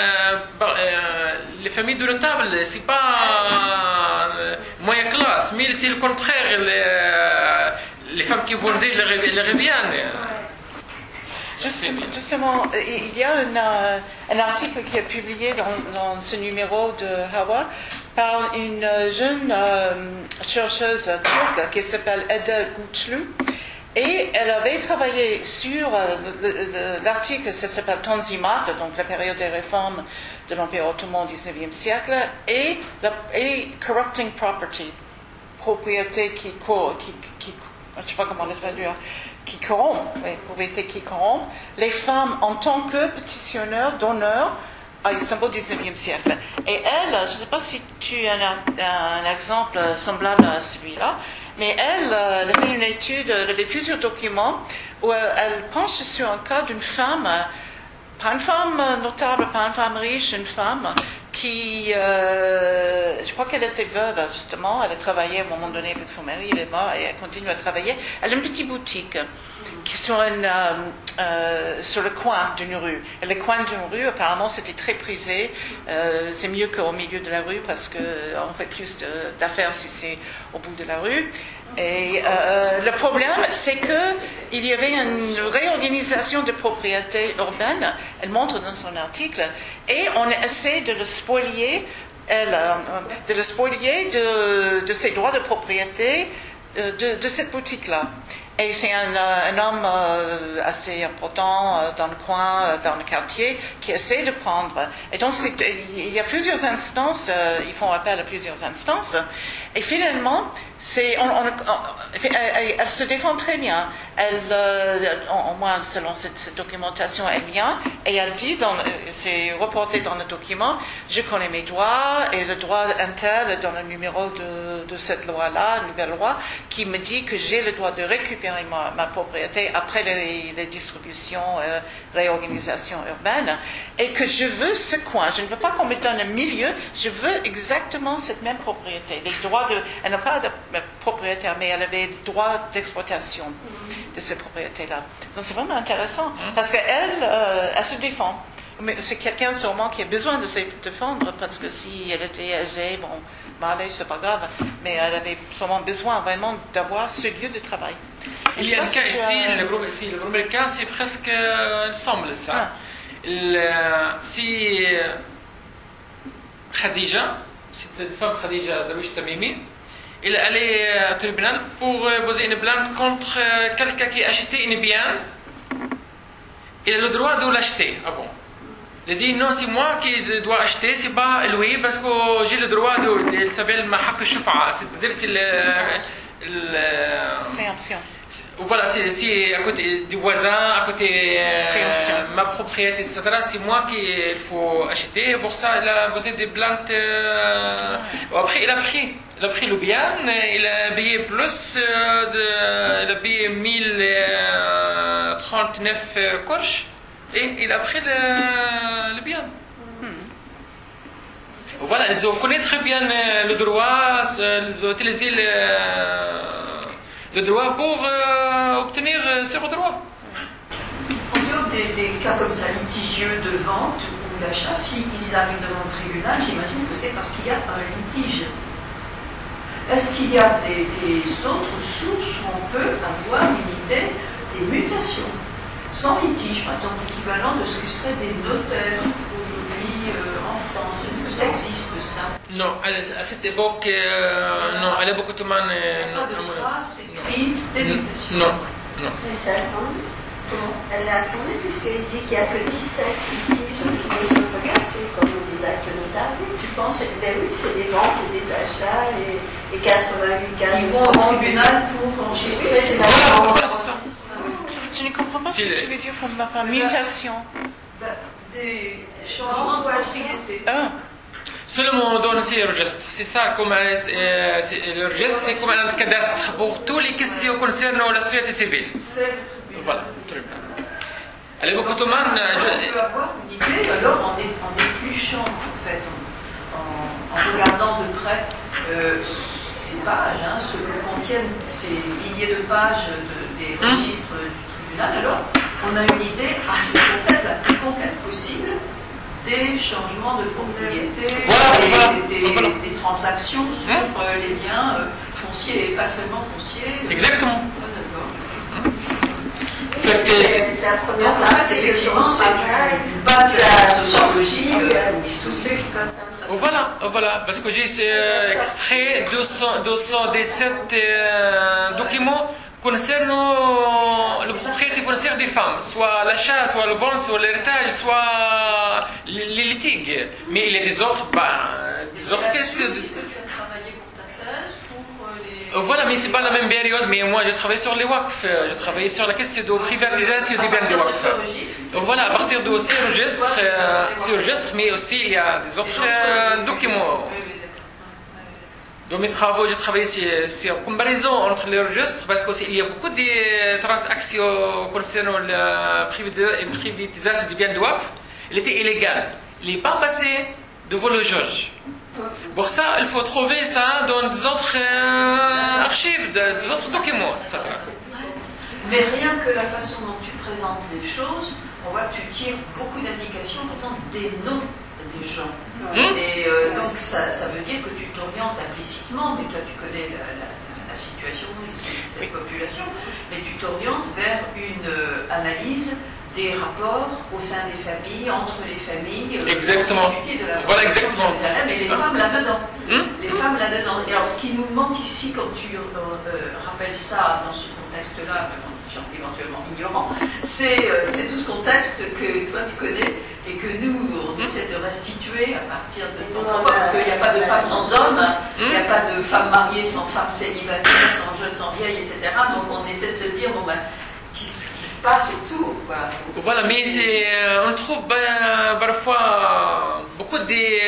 les familles de notables, c'est pas moyenne classe, mais c'est le contraire, les femmes qui vendaient leurs biens. Justement, il y a un article qui est publié dans ce numéro de Hawa par une jeune chercheuse turque qui s'appelle Eda Güçlü, et elle avait travaillé sur l'article, ça s'appelle Tanzimat, donc la période des réformes de l'Empire ottoman au XIXe siècle, et Corrupting Property, propriété qui je ne sais pas comment le traduire, qui corrompt, propriété qui corrompt les femmes en tant que pétitionneurs d'honneur à Istanbul au XIXe siècle. Et elle, je ne sais pas si tu as un exemple semblable à celui-là, mais elle a fait une étude, elle avait plusieurs documents où elle penche sur un cas d'une femme, pas une femme notable, pas une femme riche, une femme qui, je crois qu'elle était veuve justement, elle a travaillé à un moment donné avec son mari, il est mort et elle continue à travailler. Elle a une petite boutique qui est sur le coin d'une rue. Et le coin d'une rue, apparemment, c'était très prisé. C'est mieux qu'au milieu de la rue parce qu'on fait plus d'affaires si c'est au bout de la rue. Et le problème, c'est qu'il y avait une réorganisation de propriété urbaine, elle montre dans son article, et on essaie de le spolier, de ses droits de propriété de cette boutique-là. Et c'est un homme assez important dans le coin, dans le quartier, qui essaie de prendre. Et donc, il y a plusieurs instances, ils font appel à plusieurs instances. Et finalement, elle se défend très bien. Au moins selon cette documentation, elle vient et elle dit, c'est reporté dans le document, je connais mes droits et le droit intel dans le numéro de cette loi-là, nouvelle loi, qui me dit que j'ai le droit de récupérer ma propriété après les distributions, réorganisation urbaine, et que je veux ce coin. Je ne veux pas qu'on me donne un milieu, je veux exactement cette même propriété. Les droits elle n'a pas de propriétaire, mais elle avait le droit d'exploitation de cette propriété-là. Donc c'est vraiment intéressant, parce qu'elle se défend. Mais c'est quelqu'un sûrement qui a besoin de se défendre, parce que si elle était aisée, c'est pas grave, mais elle avait sûrement besoin vraiment d'avoir ce lieu de travail. Il y a un cas ici, le premier cas, c'est presque ensemble ça. Si Khadija, c'est une femme Khadija Darouche Tamimi, elle allait au tribunal pour poser une plainte contre quelqu'un qui a acheté une bien. Il a le droit de l'acheter avant. Il dit non, c'est moi qui dois acheter, c'est pas lui, parce que j'ai le droit de. Il s'appelle Mahak Shufa'a, c'est-à-dire c'est préemption. Voilà, c'est à côté du voisin, à côté ma propriété, etc. C'est moi qu'il faut acheter. Pour ça, il a posé des plaintes. Après, il a pris le bien, il a payé plus il a payé 1039 kursh et il a pris le bien. Voilà, ils ont connu très bien le droit, ils ont utilisé le droit pour obtenir ce droit. En dehors des cas comme ça litigieux de vente ou d'achat, s'ils arrivent devant le tribunal, j'imagine que c'est parce qu'il y a un litige. Est-ce qu'il y a des autres sources où on peut avoir une idée des mutations sans litige, par exemple l'équivalent de ce que seraient des notaires aujourd'hui en France? Est-ce que ça existe ça? Non, à cette époque, non, à l'époque ottomane, il n'y a pas de traces écrites des mutations. Non, non. Mais c'est assemblé. Comment? Elle l'a assemblé puisqu'il dit qu'il n'y a que 17 litiges. Les autres cas, c'est comme des actes notables. Tu penses? Ben oui, c'est des ventes et des achats et 88 cas. Ils vont au tribunal pour enregistrer les Voilà, c'est ça. Je ne comprends pas ce que tu veux dire par mutation. Des changements de propriété. Ah. Seulement dans ces registres. C'est ça, comme le registre, c'est comme un cadastre pour toutes les questions concernant la société civile. C'est le tribunal. Voilà, tribunal. À l'époque ottomane, on peut avoir une idée, alors en épluchant, en fait, en regardant de près ces pages, ce que contiennent ces milliers de pages des registres du tribunal, alors on a une idée assez complète, la plus complète possible, des changements de propriété, des transactions sur les biens fonciers et pas seulement fonciers. Exactement. C'est la première partie, effectivement, c'est une base de la sociologie, tous ceux qui concernent. Voilà, parce que j'ai extrait 217 documents concernant la propriété foncière des femmes, soit l'achat, soit le vente, soit l'héritage, soit les litiges. Mais il y a des autres questions. Est-ce que tu as travaillé pour ta thèse, pour les... Voilà, mais c'est pas la même période, mais moi je travaille sur les WACF, je travaille sur la question de privatisation des biens des WACF. Voilà, à partir de ces registres, mais aussi il y a des autres documents. Dans mes travaux, j'ai travaillé sur la comparaison entre les registres, parce qu'il y a beaucoup de transactions concernant la privatisation des biens de WACF. Il était illégal. Il n'est pas passé devant le juge. Pour ça, il faut trouver ça dans des autres archives, des autres documents. Mais rien que la façon dont tu présentes les choses, on voit que tu tires beaucoup d'indications, par exemple des noms des gens. Et donc ça veut dire que tu t'orientes implicitement, mais toi tu connais la situation ici, cette population, et tu t'orientes vers une analyse des rapports au sein des familles, entre les familles, exactement. De la Voilà, exactement. Et les femmes là-dedans. Les femmes là-dedans. Et alors, ce qui nous manque ici, quand tu rappelles ça dans ce contexte-là, éventuellement ignorant, c'est tout ce contexte que toi tu connais et que nous, on essaie de restituer à partir de ton propos, parce qu'il n'y a pas de femmes sans hommes, il n'y a pas de femmes mariées sans femmes célibataires, sans jeunes, sans vieilles, etc. Donc on essaie de se dire, bon ben, passe autour. Voilà, mais on trouve parfois beaucoup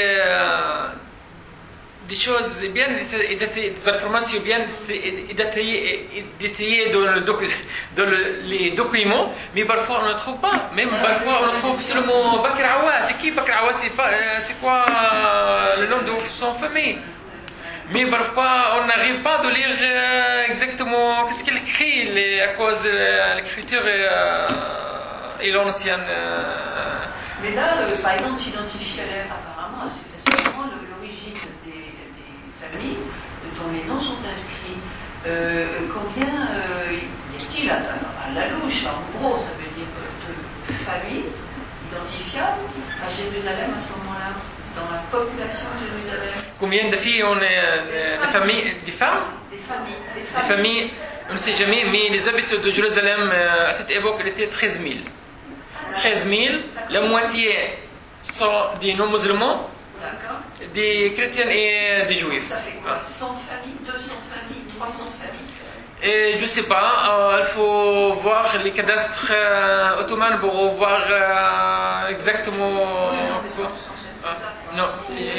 des choses bien détaillées, des informations bien détaillées dans les documents, mais parfois on ne trouve pas. Même parfois on trouve seulement Bakr Awa. C'est qui Bakr Awa? C'est quoi le nom de son famille? Mais parfois, on n'arrive pas à lire exactement qu'est-ce qu'il écrit à cause de l'écriture et l'ancienne. Mais là, par exemple, tu identifies apparemment assez facilement l'origine des familles dont les noms sont inscrits. Combien y a-t-il à la louche? En gros, ça veut dire de familles identifiables à Jérusalem à ce moment-là? Dans la population de Jérusalem. Combien de filles on est des familles, des femmes? Des familles. Des familles, on ne sait jamais, mais les habitants de Jérusalem à cette époque étaient 13 000. 13 000, la moitié sont des non-musulmans, des chrétiens et des juifs. Ça fait quoi? 100 familles, 200 familles, 300 familles? Et je ne sais pas, il faut voir les cadastres ottomans pour voir exactement. Non,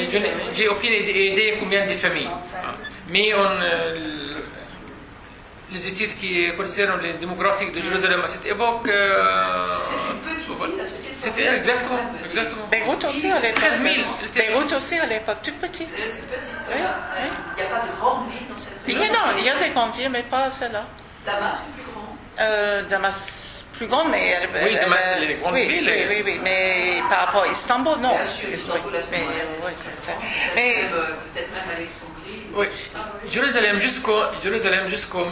j'ai aucune idée combien de familles. Mais les études qui concernent les démographiques de Jérusalem à cette époque. C'est une petite ville à cette époque. C'était exactement. Beyrouth aussi à l'époque. 13 000. Beyrouth aussi à l'époque, toute petite. C'est petite. Oui, oui. Il n'y a pas de grande ville dans cette Il région. y a des grandes villes, mais pas celle-là. Damas est plus grand. Damas plus grande, mais Oui, Damas, c'est les grandes villes. Oui, mais par rapport à Istanbul, non. Bien sûr, Istanbul, mais peut-être même Alexandrie. Oui. Jérusalem jusqu'au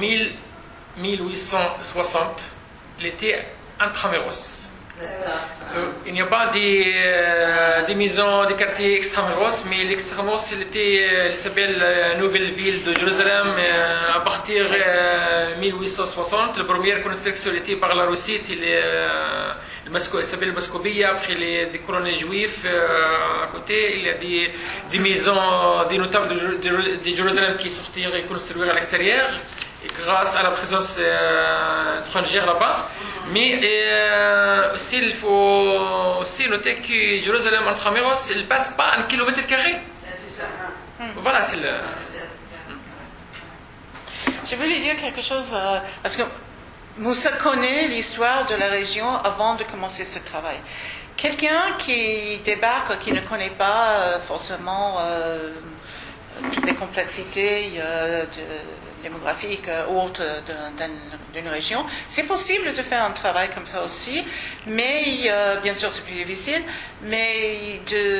1860, il était intramuros. Il n'y a pas des maisons, des quartiers extramuros, mais l'extramuros, il s'appelle la nouvelle ville de Jérusalem à partir de 1860. La première construction était par la Russie, c'est il s'appelle le Moscovia, après des colonies juifs à côté. Il y a des maisons, des notables de Jérusalem qui sortirent et construire à l'extérieur, grâce à la présence étrangère là-bas. Mais aussi, il faut aussi noter que Jérusalem intramuros, il ne passe pas 1 km². C'est ça. Voilà, c'est le... Je voulais dire quelque chose, parce que Moussa connaît l'histoire de la région avant de commencer ce travail. Quelqu'un qui débarque, qui ne connaît pas forcément toutes les complexités démographiques autres d'une région, c'est possible de faire un travail comme ça aussi, mais bien sûr c'est plus difficile, mais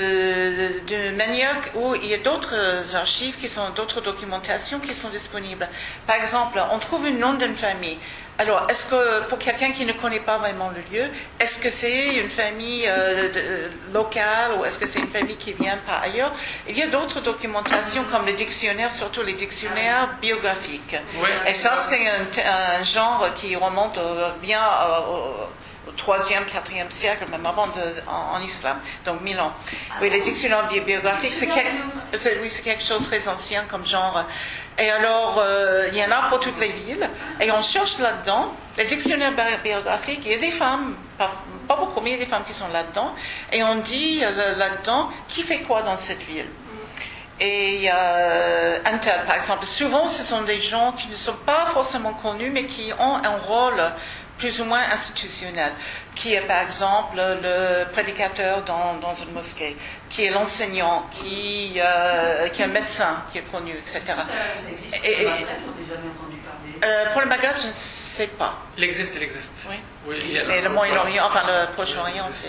de manière où il y a d'autres archives d'autres documentations qui sont disponibles. Par exemple, on trouve un nom d'une famille. Alors, est-ce que pour quelqu'un qui ne connaît pas vraiment le lieu, est-ce que c'est une famille locale ou est-ce que c'est une famille qui vient par ailleurs? Il y a d'autres documentations comme les dictionnaires, surtout les dictionnaires biographiques. Oui. Et ça, c'est un genre qui remonte bien au 3e, 4e siècle, même avant en islam, donc 1000 ans. Oui, les dictionnaires biographiques, c'est quelque chose de très ancien comme genre. Et alors, il y en a pour toutes les villes, et on cherche là-dedans, les dictionnaires biographiques, il y a des femmes, pas beaucoup, mais il y a des femmes qui sont là-dedans, et on dit là-dedans, qui fait quoi dans cette ville? Et un tel, par exemple, souvent ce sont des gens qui ne sont pas forcément connus, mais qui ont un rôle plus ou moins institutionnel, qui est par exemple le prédicateur dans une mosquée, qui est l'enseignant, qui est un médecin qui est connu, etc. Ça existe pour le Maghreb, j'en ai jamais entendu parler. Pour le Maghreb, je ne sais pas. Il existe. Oui. Il y a Et le Moyen-Orient, enfin le Proche-Orient, c'est...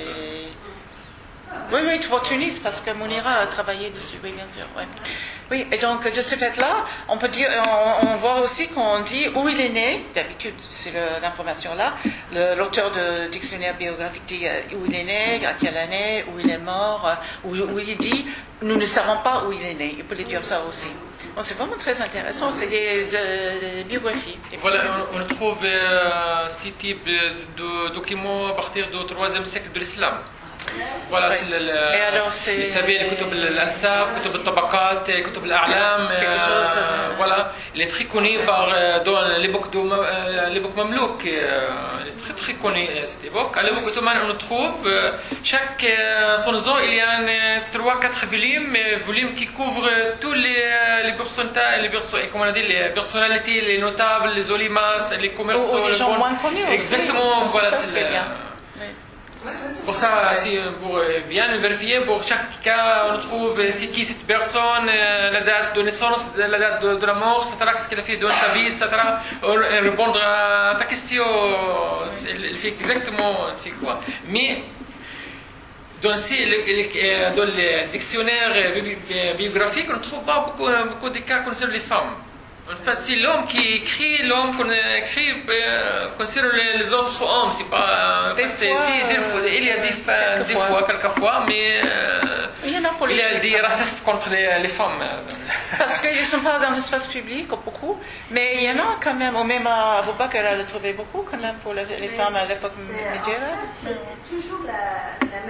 Oui, pour Tunis, parce que Mounira a travaillé dessus, oui, bien sûr. Ouais. Oui, et donc de ce fait-là, on peut dire, on voit aussi qu'on dit où il est né, d'habitude c'est l'information là, l'auteur de dictionnaire biographique dit où il est né, à quelle année, où il est mort, où il dit nous ne savons pas où il est né, il peut dire ça aussi. Bon, c'est vraiment très intéressant, c'est des biographies. Voilà, on trouve ce type de documents à partir du 3e siècle de l'islam. Voilà, c'est les كتب الأنساب, كتب الطبقات, كتب الأعلام. Voilà, il est très connu dans l'époque mamelouk. Il est très connu à cette époque. À l'époque ottomane, on trouve chaque 100 ans, il y a 3-4 volumes qui couvrent tous les pourcentages, comment on a dit, les personnalités, les notables, les olimas, les commerçants. Les gens moins connus. Exactement, voilà. C'est bien. Pour ça, pour bien vérifier, pour chaque cas, on trouve c'est qui cette personne, la date de naissance, la date de la mort, etc., qu'est-ce qu'elle a fait dans sa vie, etc., répondre à ta question, elle fait exactement quoi. Mais dans les dictionnaires biographiques, on ne trouve pas beaucoup de cas concernant les femmes. En fait, c'est l'homme qui écrit, l'homme qu'on écrit concernant les autres hommes. C'est pas. En fait, il y a des fois, quelquefois, mais il y a des racistes contre les femmes. Parce qu'ils ne sont pas dans l'espace public, beaucoup, mais il y en a quand même, ou même à Abou Bakr, elle a trouvé beaucoup quand même pour les femmes à l'époque médiévale. En fait, c'est toujours la même